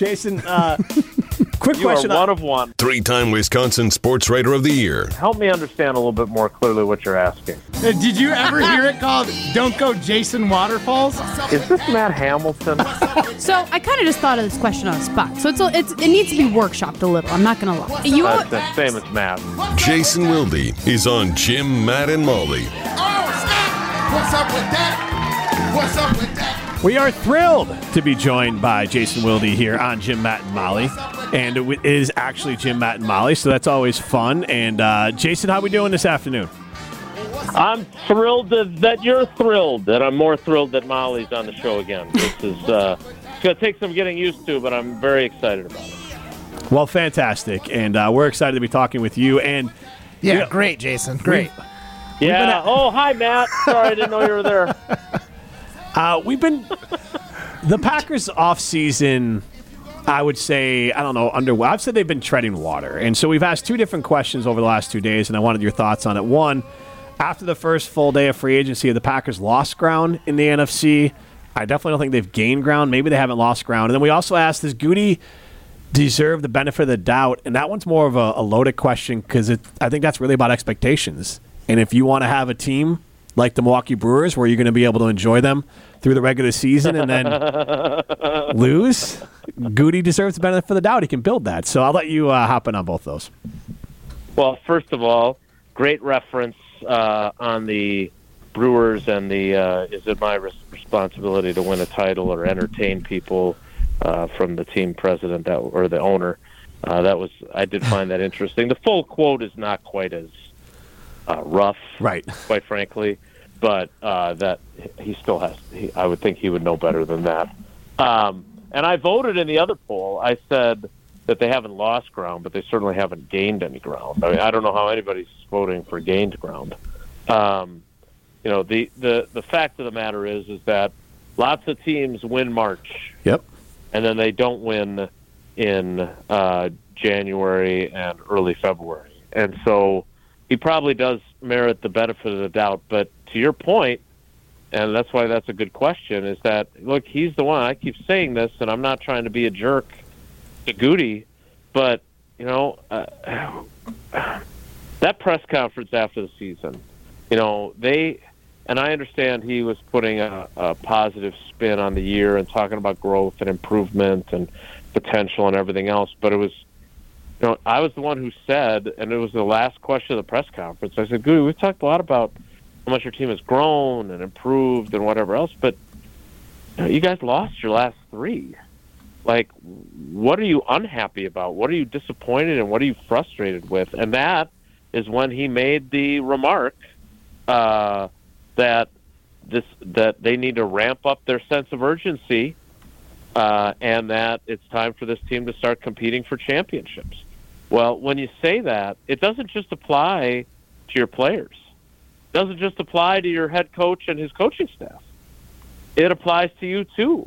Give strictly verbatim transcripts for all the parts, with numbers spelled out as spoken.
Jason, uh, quick you question. You are one of one. Three-time Wisconsin Sports Writer of the Year. Help me understand a little bit more clearly what you're asking. Uh, did you ever hear it called Don't Go Jason Waterfalls? Is this Matt Hamilton? So I kind of just thought of this question on the spot. So it's, a, it's it needs to be workshopped a little. I'm not going to lie. You That's the same as Matt. Jason Wilde is on Jim, Matt, and Molly. Oh, snap! What's up with that? What's up with that? We are thrilled to be joined by Jason Wilde here on Jim, Matt, and Molly. And it is actually Jim, Matt, and Molly, so that's always fun. And uh, Jason, how are we doing this afternoon? I'm thrilled that, that you're thrilled, and I'm more thrilled that Molly's on the show again. This is uh, it's going to take some getting used to, but I'm very excited about it. Well, fantastic. And uh, we're excited to be talking with you. And Yeah, you know, great, Jason. Great. Yeah. At- oh, hi, Matt. Sorry, I didn't know you were there. Uh, we've been the Packers offseason, I would say, I don't know, under I've said they've been treading water. And so we've asked two different questions over the last two days, and I wanted your thoughts on it. One, after the first full day of free agency, have the Packers lost ground in the N F C? I definitely don't think they've gained ground. Maybe they haven't lost ground. And then we also asked, does Goody deserve the benefit of the doubt? And that one's more of a, a loaded question because I think that's really about expectations. And if you want to have a team like the Milwaukee Brewers, where you're going to be able to enjoy them through the regular season and then lose, Goody deserves the benefit of the doubt. He can build that. So I'll let you uh, hop in on both those. Well, first of all, great reference uh, on the Brewers and the uh, is it my res- responsibility to win a title or entertain people uh, from the team president that or the owner. Uh, that was I did find that interesting. The full quote is not quite as Uh, rough, right? Quite frankly, but uh, that he still has. He, I would think he would know better than that. Um, and I voted in the other poll. I said that they haven't lost ground, but they certainly haven't gained any ground. I mean, I don't know how anybody's voting for gained ground. Um, you know, the, the the fact of the matter is is that lots of teams win March. Yep. And then they don't win in uh, January and early February, and so. He probably does merit the benefit of the doubt, but to your point, and that's why that's a good question, is that, look, he's the one, I keep saying this, and I'm not trying to be a jerk to Goody, but, you know, uh, that press conference after the season, you know, they, and I understand he was putting a, a positive spin on the year and talking about growth and improvement and potential and everything else, but it was, You know, I was the one who said, and it was the last question of the press conference, I said, Goody, we've talked a lot about how much your team has grown and improved and whatever else, but you know, you guys lost your last three. Like, what are you unhappy about? What are you disappointed in? What are you frustrated with? And that is when he made the remark uh, that this that they need to ramp up their sense of urgency uh, and that it's time for this team to start competing for championships. Well, when you say that, it doesn't just apply to your players. It doesn't just apply to your head coach and his coaching staff. It applies to you too.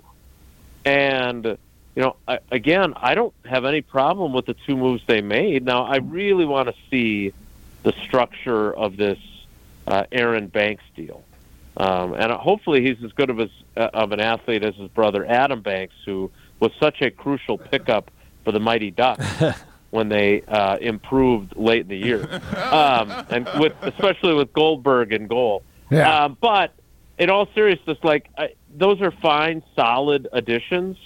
And, you know, I, again, I don't have any problem with the two moves they made. Now, I really want to see the structure of this uh, Aaron Banks deal. Um, and hopefully he's as good of, his, uh, of an athlete as his brother Adam Banks, who was such a crucial pickup for the Mighty Ducks. When they uh, improved late in the year, um, and with especially with Goldberg in goal. Yeah. Um, but in all seriousness, like I, those are fine, solid additions,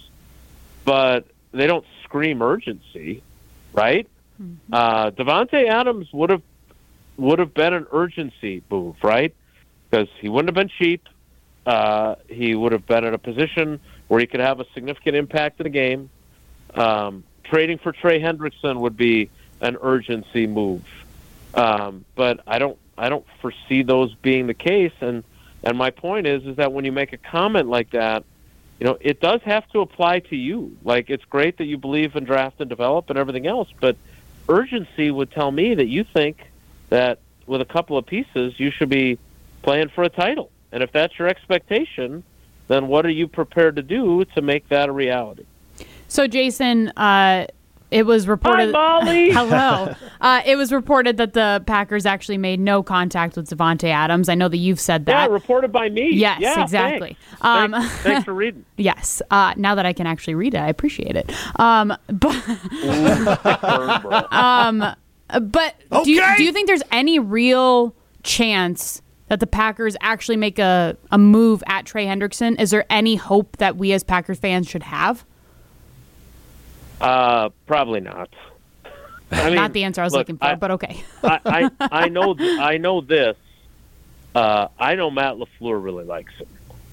but they don't scream urgency, right? Mm-hmm. Uh, Davante Adams would have would have been an urgency move, right? Because he wouldn't have been cheap. Uh, he would have been in a position where he could have a significant impact in the game. Um, Trading for Trey Hendrickson would be an urgency move, um, but I don't. I don't foresee those being the case. And, and my point is, is that when you make a comment like that, you know, it does have to apply to you. Like, it's great that you believe in draft and develop and everything else, but urgency would tell me that you think that with a couple of pieces, you should be playing for a title. And if that's your expectation, then what are you prepared to do to make that a reality? So, Jason, uh, it was reported. Hi, Molly. Hello. Uh, it was reported that the Packers actually made no contact with Davante Adams. I know that you've said Yeah, that. reported by me. Yes, yeah, exactly. Thanks. Um, thanks, thanks for reading. Yes. Uh, now that I can actually read it, I appreciate it. Um, but um, but do you Okay. do you think there's any real chance that the Packers actually make a, a move at Trey Hendrickson? Is there any hope that we as Packers fans should have? Uh, probably not. I mean, Not the answer I was look, looking for, I, but okay. I, I, I know th- I know this. Uh, I know Matt LaFleur really likes him,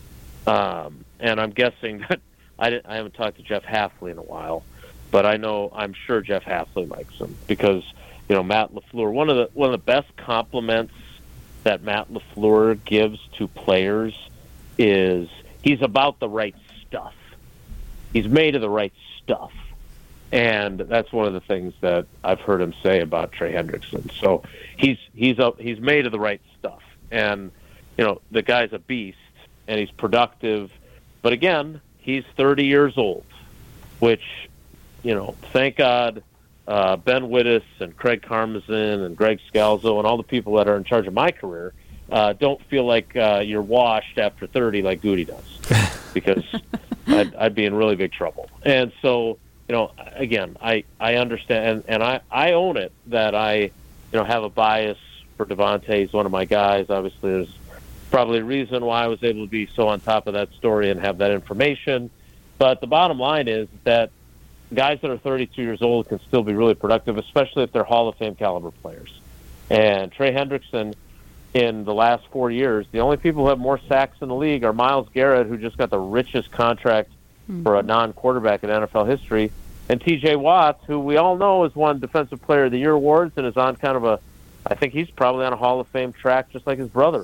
um, and I'm guessing that I, didn't, I haven't talked to Jeff Hafley in a while, but I know I'm sure Jeff Hafley likes him because you know Matt LaFleur. One of the one of the best compliments that Matt LaFleur gives to players is he's about the right stuff. He's made of the right stuff. And that's one of the things that I've heard him say about Trey Hendrickson. So he's he's a, he's made of the right stuff. And, you know, the guy's a beast, and he's productive. But, again, he's thirty years old, which, you know, thank God uh, Ben Wittes and Craig Karmazin and Greg Scalzo and all the people that are in charge of my career uh, don't feel like uh, you're washed after thirty like Goody does because I'd, I'd be in really big trouble. And so, you know, again, I, I understand, and, and I, I own it that I, you know, have a bias for Davante. He's one of my guys. Obviously, there's probably a reason why I was able to be so on top of that story and have that information. But the bottom line is that guys that are thirty-two years old can still be really productive, especially if they're Hall of Fame caliber players. And Trey Hendrickson, in the last four years, the only people who have more sacks in the league are Myles Garrett, who just got the richest contract for a non-quarterback in N F L history, and T J Watts, who we all know has won Defensive Player of the Year awards and is on kind of a, I think he's probably on a Hall of Fame track just like his brother.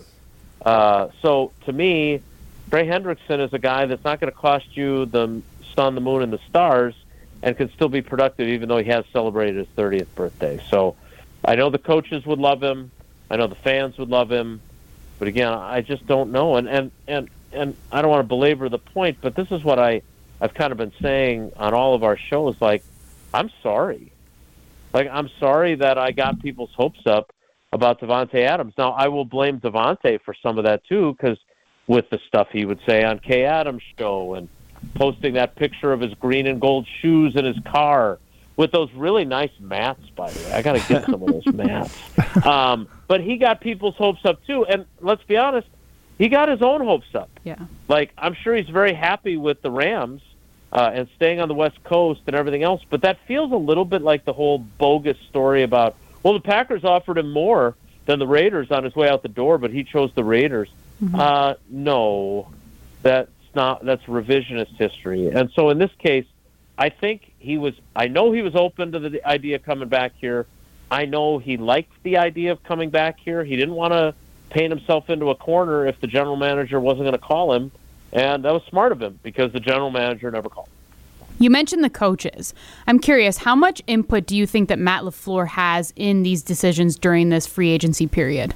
Uh, so to me, Trey Hendrickson is a guy that's not going to cost you the sun, the moon, and the stars and can still be productive even though he has celebrated his thirtieth birthday. So I know the coaches would love him. I know the fans would love him. But again, I just don't know. And, and, and, and I don't want to belabor the point, but this is what I, I've kind of been saying on all of our shows, like, I'm sorry. Like, I'm sorry that I got people's hopes up about Davante Adams. Now, I will blame Davante for some of that, too, because with the stuff he would say on Kay Adams' show and posting that picture of his green and gold shoes in his car with those really nice mats, by the way. I got to get some of those mats. Um, but he got people's hopes up, too. And let's be honest, he got his own hopes up. Yeah. Like, I'm sure he's very happy with the Rams uh, and staying on the West Coast and everything else, but that feels a little bit like the whole bogus story about, well, the Packers offered him more than the Raiders on his way out the door, but he chose the Raiders. Mm-hmm. Uh, no, that's not, that's revisionist history. And so in this case, I think he was, I know he was open to the idea of coming back here. I know he liked the idea of coming back here. He didn't want to paint himself into a corner if the general manager wasn't going to call him. And that was smart of him because the general manager never called him. You mentioned the coaches. I'm curious, how much input do you think that Matt LaFleur has in these decisions during this free agency period?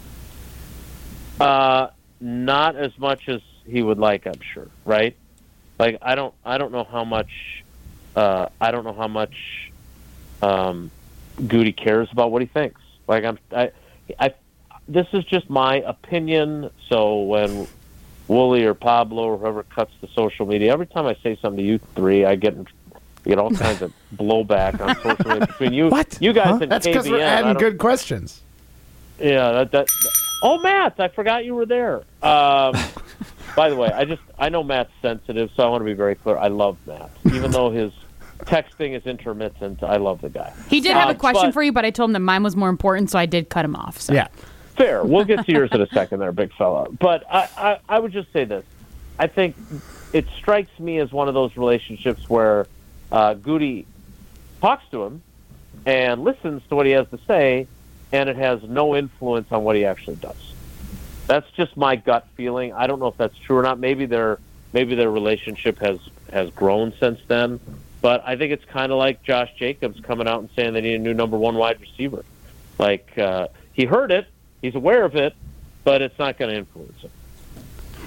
Uh, not as much as he would like, I'm sure, right? Like, I don't, I don't know how much, uh, I don't know how much um, Goody cares about what he thinks. Like, I'm, I, I, this is just my opinion. So when Wooly or Pablo or whoever cuts the social media, every time I say something to you three, I get, get all kinds of blowback on social media between you, What? you guys Huh? and That's K B N. because we're I adding don't- good questions. Yeah, that, that, that. Oh, Matt, I forgot you were there. Um, by the way, I just I know Matt's sensitive, so I want to be very clear. I love Matt, even though his texting is intermittent. I love the guy. He did have Uh, a question but- for you, but I told him that mine was more important, so I did cut him off. So. Yeah. Fair. We'll get to yours in a second there, big fella. But I, I, I would just say this. I think it strikes me as one of those relationships where uh, Goody talks to him and listens to what he has to say, and it has no influence on what he actually does. That's just my gut feeling. I don't know if that's true or not. Maybe their maybe their relationship has, has grown since then. But I think it's kind of like Josh Jacobs coming out and saying they need a new number one wide receiver. Like, uh, he heard it. He's aware of it, but it's not going to influence him. Hmm.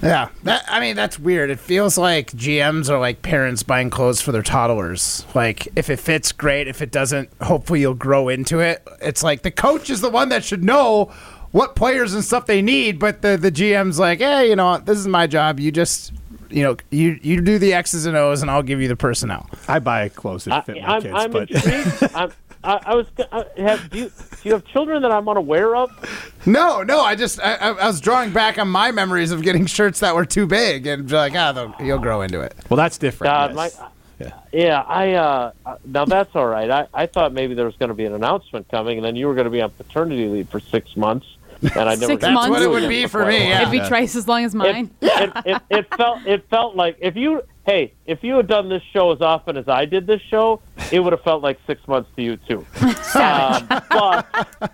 Yeah, that, I mean, that's weird. It feels like G Ms are like parents buying clothes for their toddlers. Like, if it fits, great. If it doesn't, hopefully you'll grow into it. It's like the coach is the one that should know what players and stuff they need, but the, the G M's like, hey, you know, this is my job. You just, you know, you, you do the X's and O's, and I'll give you the personnel. I buy clothes that fit I, my I'm, kids, I'm but intrigued. I'm, I, I was. I have, do, you, do you have children that I'm unaware of? No, no. I just I, I was drawing back on my memories of getting shirts that were too big, and be like, ah, oh, you'll grow into it. well, that's different. God, yes. my, yeah. yeah, I. Uh, now that's all right. I, I thought maybe there was going to be an announcement coming, and then you were going to be on paternity leave for six months, and I never. Six got months? to That's do what it would be for me. Yeah. It'd be twice as long as It, mine. it, it, it felt it felt like if you hey if you had done this show as often as I did this show, it would have felt like six months to you too. um, but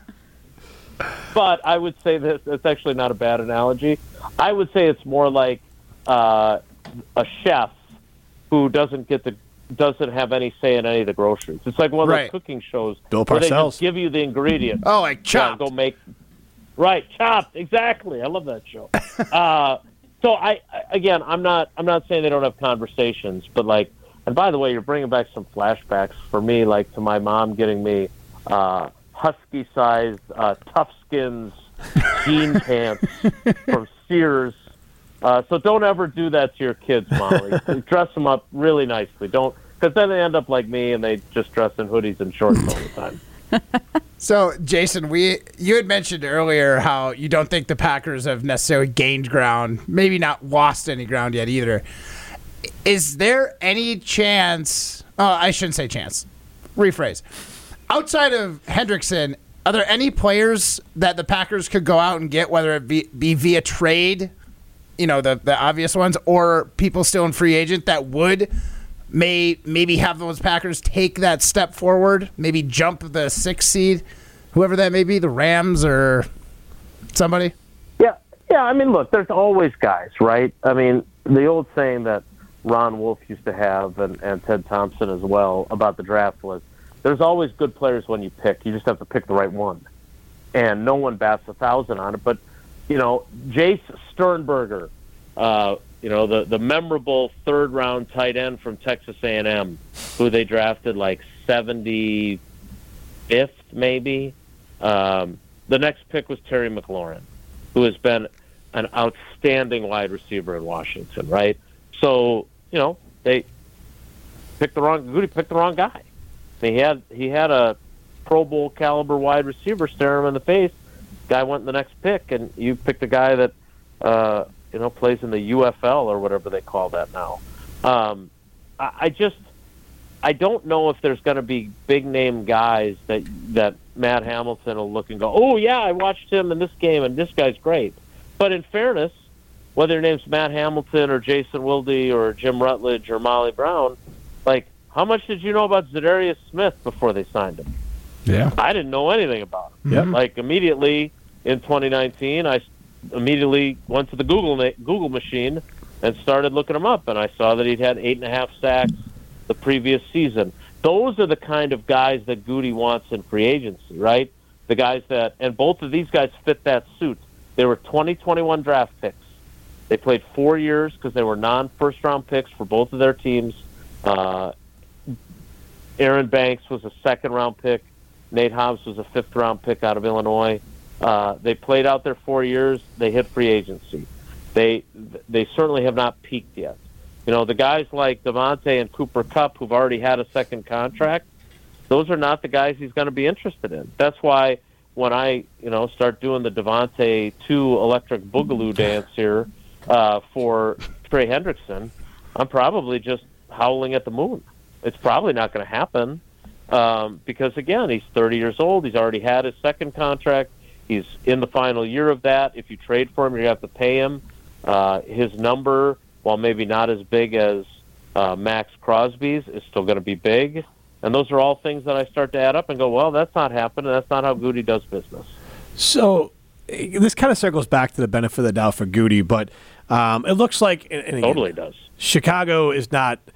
but I would say this. It's actually not a bad analogy. I would say it's more like uh, a chef who doesn't get the doesn't have any say in any of the groceries. It's like one of Right. those cooking shows Bill where they Parcells. just give you the ingredients. Oh, like Yeah, chopped. go make right chopped exactly. I love that show. uh, so I I- again, I'm not I'm not saying they don't have conversations, but like, and by the way, you're bringing back some flashbacks for me, like to my mom getting me uh, husky sized uh, Tough Skins jean pants from Sears. Uh, so don't ever do that to your kids, Molly. Dress them up really nicely. Don't, because then they end up like me and they just dress in hoodies and shorts all the time. So, Jason, we you had mentioned earlier how you don't think the Packers have necessarily gained ground, maybe not lost any ground yet either. Is there any chance? Oh, I shouldn't say chance. Rephrase. Outside of Hendrickson, are there any players that the Packers could go out and get, whether it be, be via trade, you know, the the obvious ones, or people still in free agent that would may maybe have those Packers take that step forward, maybe jump the sixth seed, whoever that may be, the Rams or somebody? Yeah, yeah. I mean, look, there's always guys, right? I mean, the old saying that Ron Wolf used to have, and, and Ted Thompson as well, about the draft was, there's always good players when you pick. You just have to pick the right one. And no one bats a thousand on it. But, you know, Jace Sternberger, uh, you know, the, the memorable third-round tight end from Texas A and M, who they drafted like seventy-fifth, maybe. Um, the next pick was Terry McLaurin, who has been an outstanding wide receiver in Washington, right? So, you know, they picked the wrong. Goody picked the wrong guy. He had he had a Pro Bowl caliber wide receiver staring him in the face. Guy went in the next pick, and you picked a guy that uh, you know plays in the U F L or whatever they call that now. Um, I, I just I don't know if there's going to be big name guys that that Matt Hamilton will look and go, oh yeah, I watched him in this game, and this guy's great. But in fairness, whether your name's Matt Hamilton or Jason Wilde or Jim Rutledge or Molly Brown, like, how much did you know about Zadarius Smith before they signed him? Yeah. I didn't know anything about him. Yep. Like, immediately in twenty nineteen, I immediately went to the Google na- Google machine and started looking him up, and I saw that he'd had eight and a half sacks the previous season. Those are the kind of guys that Goody wants in free agency, right? The guys that, and both of these guys fit that suit. They were twenty twenty-one draft picks. They played four years because they were non-first round picks for both of their teams. Uh, Aaron Banks was a second round pick. Nate Hobbs was a fifth round pick out of Illinois. Uh, they played out their four years. They hit free agency. They they certainly have not peaked yet. You know, the guys like Devontae and Cooper Kupp, who've already had a second contract, those are not the guys he's going to be interested in. That's why when I, you know, start doing the Devontae two electric boogaloo dance here uh, for Trey Hendrickson, I'm probably just howling at the moon. It's probably not going to happen um, because, again, he's thirty years old. He's already had his second contract. He's in the final year of that. If you trade for him, you're going to have to pay him. Uh, his number, while maybe not as big as uh, Max Crosby's, is still going to be big. And those are all things that I start to add up and go, well, that's not happening. That's not how Goody does business. So eh, this kind of circles back to the benefit of the doubt for Goody, but um, it looks like and, and again, Totally does. Chicago is not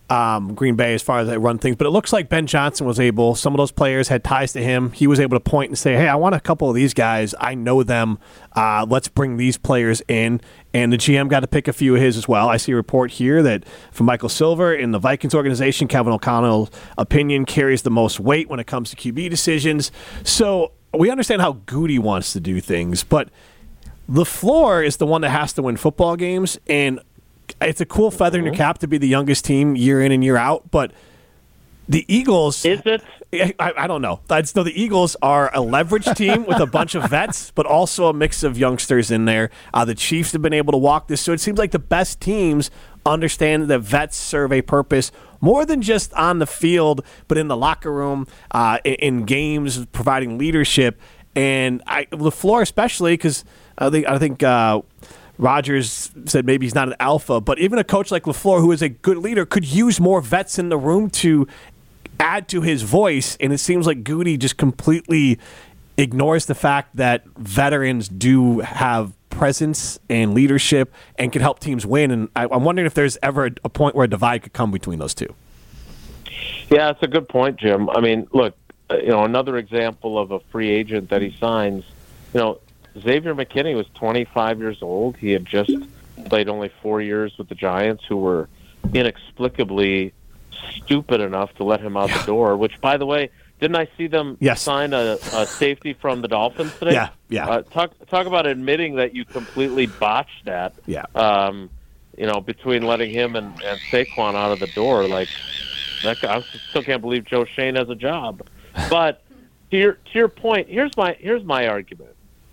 um, Green Bay as far as they run things. But it looks like Ben Johnson was able, some of those players had ties to him. He was able to point and say, hey, I want a couple of these guys. I know them. Uh, let's bring these players in. And the G M got to pick a few of his as well. I see a report here that from Michael Silver in the Vikings organization, Kevin O'Connell's opinion carries the most weight when it comes to Q B decisions. So we understand how Goody wants to do things, but LaFleur is the one that has to win football games, and it's a cool feather in your cap to be the youngest team year in and year out, but the Eagles... Is it? I, I don't know. I just know the Eagles are a leveraged team with a bunch of vets, but also a mix of youngsters in there. Uh, the Chiefs have been able to walk this, so it seems like the best teams understand that vets serve a purpose more than just on the field, but in the locker room, uh, in, in games, providing leadership. And I, LaFleur especially, because I think, I think uh, Rodgers said maybe he's not an alpha, but even a coach like LaFleur, who is a good leader, could use more vets in the room to add to his voice. And it seems like Goody just completely ignores the fact that veterans do have presence and leadership and can help teams win. And I, I'm wondering if there's ever a, a point where a divide could come between those two. Yeah, it's a good point, Jim. I mean, look, uh, you know, another example of a free agent that he signs, you know, Xavier McKinney was twenty-five years old. He had just played only four years with the Giants, who were inexplicably stupid enough to let him out the door, which, by the way, didn't I see them yes. sign a, a safety from the Dolphins today? Yeah, yeah. Uh, talk talk about admitting that you completely botched that. Yeah. Um, you know, between letting him and, and Saquon out of the door, like that guy, I still can't believe Joe Shane has a job. But to your to your point, here's my here's my argument.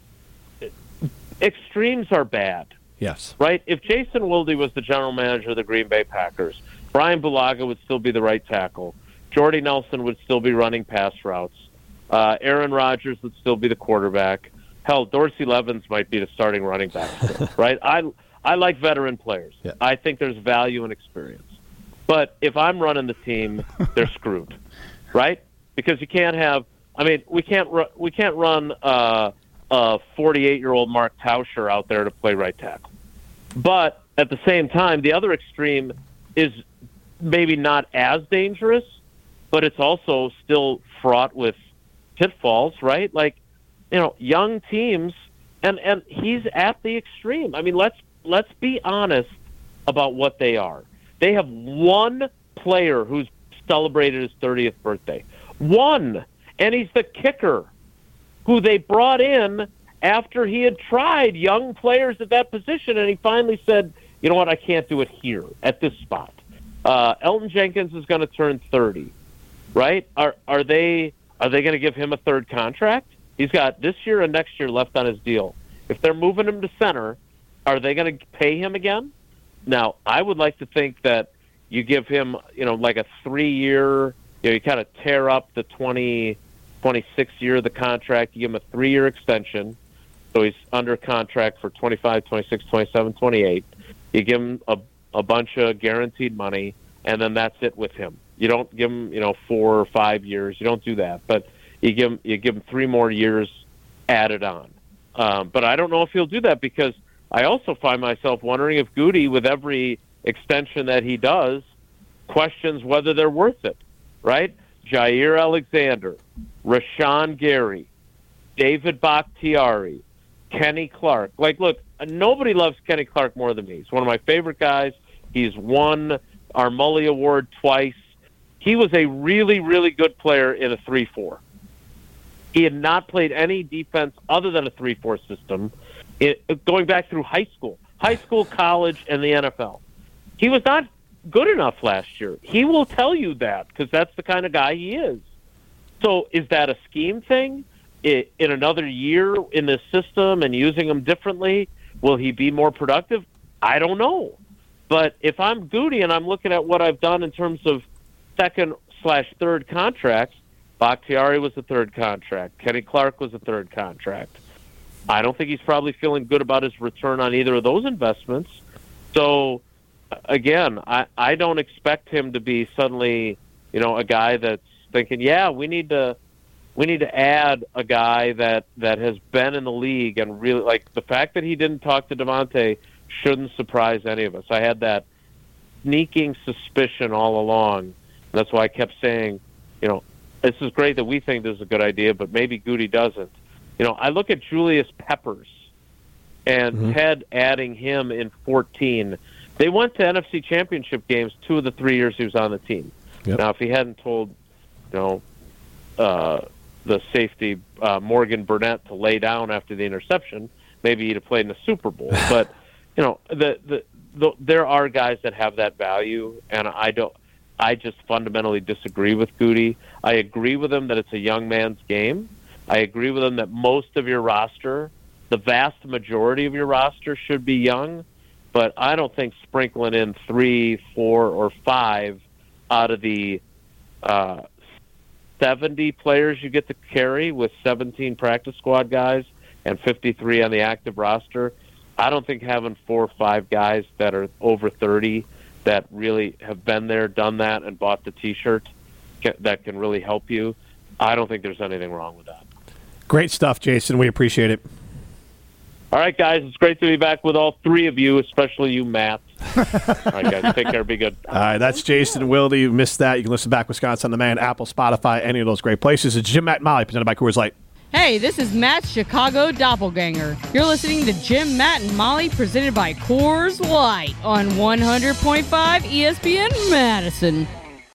Extremes are bad. Yes. Right? If Jason Wilde was the general manager of the Green Bay Packers, Brian Bulaga would still be the right tackle. Jordy Nelson would still be running pass routes. Uh, Aaron Rodgers would still be the quarterback. Hell, Dorsey Levens might be the starting running back. Still, right? I I like veteran players. Yeah. I think there's value in experience. But if I'm running the team, they're screwed, right? Because you can't have. I mean, we can't ru- we can't run uh, a forty-eight-year-old Mark Tauscher out there to play right tackle. But at the same time, the other extreme is maybe not as dangerous, but it's also still fraught with pitfalls, right? Like, you know, young teams, and, and he's at the extreme. I mean, let's let's be honest about what they are. They have one player who's celebrated his thirtieth birthday. One. And he's the kicker who they brought in after he had tried young players at that position, and he finally said, you know what, I can't do it here at this spot. Uh, Elton Jenkins is going to turn thirty, right? Are are they are they going to give him a third contract? He's got this year and next year left on his deal. If they're moving him to center, are they going to pay him again? Now, I would like to think that you give him, you know, like a three-year, you know, you kind of tear up the twenty, twenty-six year of the contract, you give him a three-year extension, so he's under contract for twenty-five, twenty-six, twenty-seven, twenty-eight. You give him a, a bunch of guaranteed money, and then that's it with him. You don't give him, you know, four or five years. You don't do that, but you give him, you give him three more years added on. Um, but I don't know if he'll do that, because I also find myself wondering if Goody, with every extension that he does, questions whether they're worth it, right? Jair Alexander, Rashawn Gary, David Bakhtiari, Kenny Clark. Like, look, nobody loves Kenny Clark more than me. He's one of my favorite guys. He's won our Mully Award twice. He was a really, really good player in a three four. He had not played any defense other than a three four system it, going back through high school, high school, college, and the N F L. He was not good enough last year. He will tell you that, because that's the kind of guy he is. So is that a scheme thing? In another year in this system and using him differently, will he be more productive? I don't know. But if I'm Goody and I'm looking at what I've done in terms of second slash third contracts, Bakhtiari was the third contract. Kenny Clark was the third contract. I don't think he's probably feeling good about his return on either of those investments. So, again, I, I don't expect him to be suddenly, you know, a guy that's thinking, yeah, we need to we need to add a guy that, that has been in the league and really, like, the fact that he didn't talk to Devontae shouldn't surprise any of us. I had that sneaking suspicion all along. And that's why I kept saying, you know, this is great that we think this is a good idea, but maybe Goody doesn't. You know, I look at Julius Peppers and mm-hmm. Ted adding him in fourteen. They went to N F C Championship games two of the three years he was on the team. Yep. Now, if he hadn't told, you know, uh, the safety uh, Morgan Burnett to lay down after the interception, maybe he'd have played in the Super Bowl. But you know, the, the the there are guys that have that value, and I don't. I just fundamentally disagree with Goody. I agree with him that it's a young man's game. I agree with him that most of your roster, the vast majority of your roster, should be young. But I don't think sprinkling in three, four, or five out of the uh, seventy players you get to carry with seventeen practice squad guys and fifty-three on the active roster, I don't think having four or five guys that are over thirty that really have been there, done that, and bought the T-shirt that can really help you, I don't think there's anything wrong with that. Great stuff, Jason. We appreciate it. All right, guys, it's great to be back with all three of you, especially you, Matt. All right, guys, take care. Be good. All right, that's Jason Wilde. You missed that. You can listen back Wisconsin on Demand, Apple, Spotify, any of those great places. It's Jim, Matt, and Molly, presented by Coors Light. Hey, this is Matt's Chicago Doppelganger. You're listening to Jim, Matt, and Molly, presented by Coors Light on one hundred point five E S P N Madison.